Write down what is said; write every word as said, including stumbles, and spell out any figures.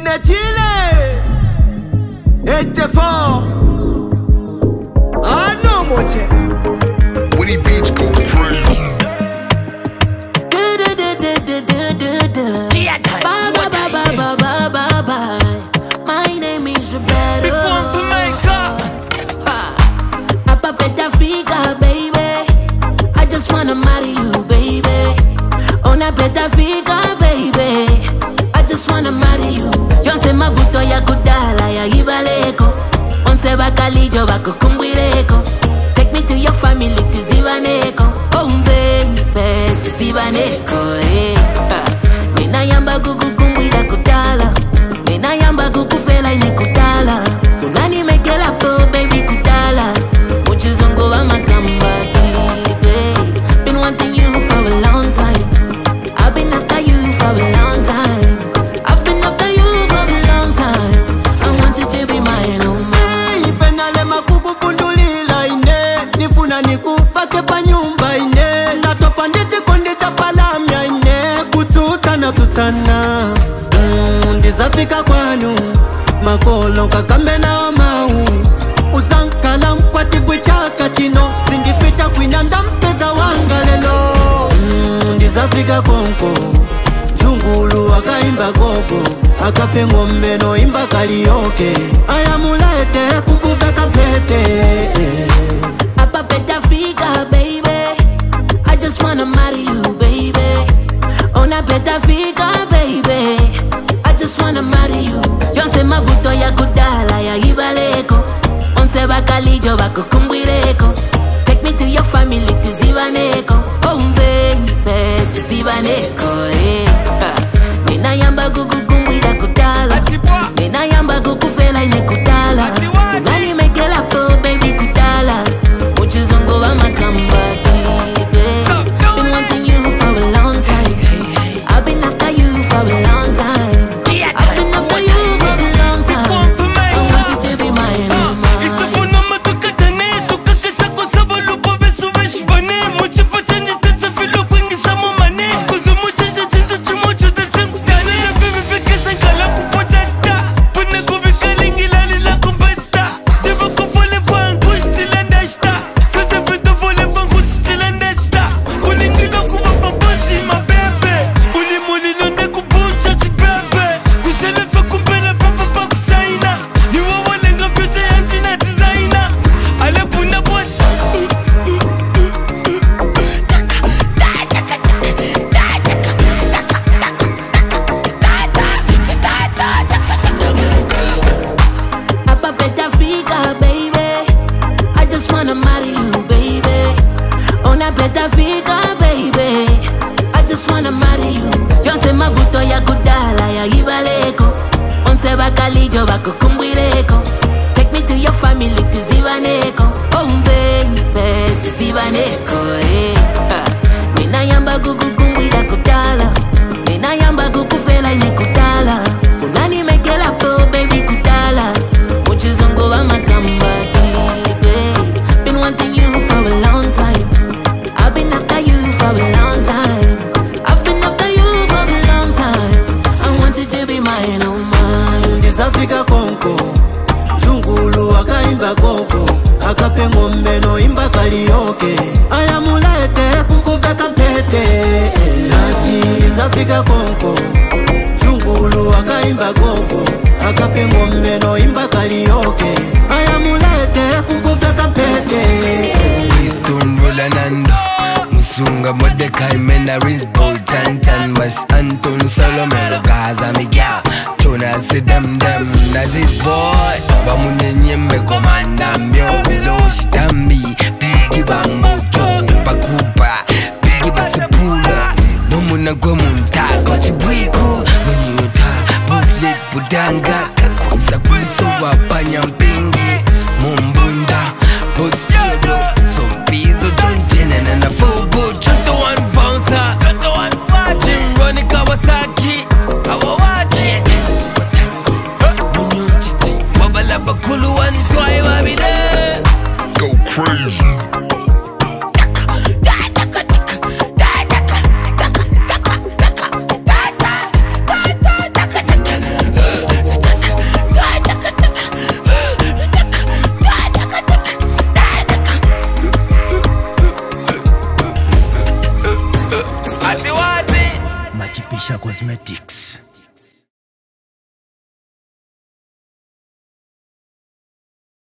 Chine Chile eighty-four. I know much. Woody Beats go crazy. Bye, bye, bye, bye, bye, bye, bye. My name is Roberto. Apa peta fica, baby. I just wanna marry you, baby. Ona peta fica, baby. I just wanna marry you. Yonse mavuto ya kudala ya ibaleko. Onse bakalijo bako kumbwireko. Take me to your family, tizibaneko. Oh baby, tizibaneko, eh. Mina yamba gugu kumbwira kudala. Mina yamba gugu fela ine kudala. Kunani mekela po, baby kudala. Uchizungu wa makambati, babe. Been wanting you for a long time. I've been after you for a long time. I've been after you for a long time. I want you to be mine, oh my. Ipenale makubu pundulila ine. Nifuna nikupake pa nyumba ine. Natopa ndichi kondicha palamya ine. Kututana tutana. Mm, ndizafika kwanu. Makolo kakambe na omau. Uzankala mkwati bwichaka chino. Sindipita kwinanda mpeza wangalelo. Mm, ndizafika konko. Jungulu akaimba gogo. Akape ngombe no imba karaoke. Ayamulete kukuveka pete. Apa peta fica, baby. I just wanna marry you, baby. Ona peta fica, baby. I just wanna marry you. Yonse mavuto ya kudala ya ibaleko. Onse bakalijo bako kumbwireko. Take me to your family, tizibaneko. Oh baby, tizibaneko, eh. Mina yamba gugu kumbwira kudala. Mina yamba gugu fela ine kudala. Kunani mekela po, baby kudala. Uchizungu wa makambati, babe. Been wanting you for a long time. I've been after you for a long time. I've been after you for a long time. I want you to be mine, oh my. Take me to your family, tizibaneko. Oh baby, tizibaneko, eh. Mina yamba gugu kumbwira kudala. Mina yamba gugu fela ine kudala. Kunani mekela po, baby kudala. Uchizungu wa makambati, babe. Been wanting you for a long time. I've been after you for a long time. I've been after you for a long time. I want you to be mine, oh my. Ndizafika konko. Jungulu akaimba gogo. Akape ngombe no imba karaoke. Ayamulete kukuveka mpete. Nati ndizafika konko. Jungulu akaimba gogo. Akape ngombe no imba karaoke. Ayamulete kukuveka mpete. Wisdom Rolanando Musunga Mordecai Mena Rizbo Tantan Mas Anton Solomelo Gaza Miguel Chona se dem dem Nazis boy Bamunye nyembe komanda Mbyo bilo shitambi Piki bambo cho Pakupa Piki basipula Nomuna kwa muntago Chibuiko Mwenyuta Buflit budanga Kakusa kuiso wapanya mpingi Mumbunda Boss Fiodo So Bizo John Jenna and a Fogo Chuto one bouncer Jim Ronnie Kawasaki Babala Bakulu one twice wabide Go crazy. Asha Cosmetics.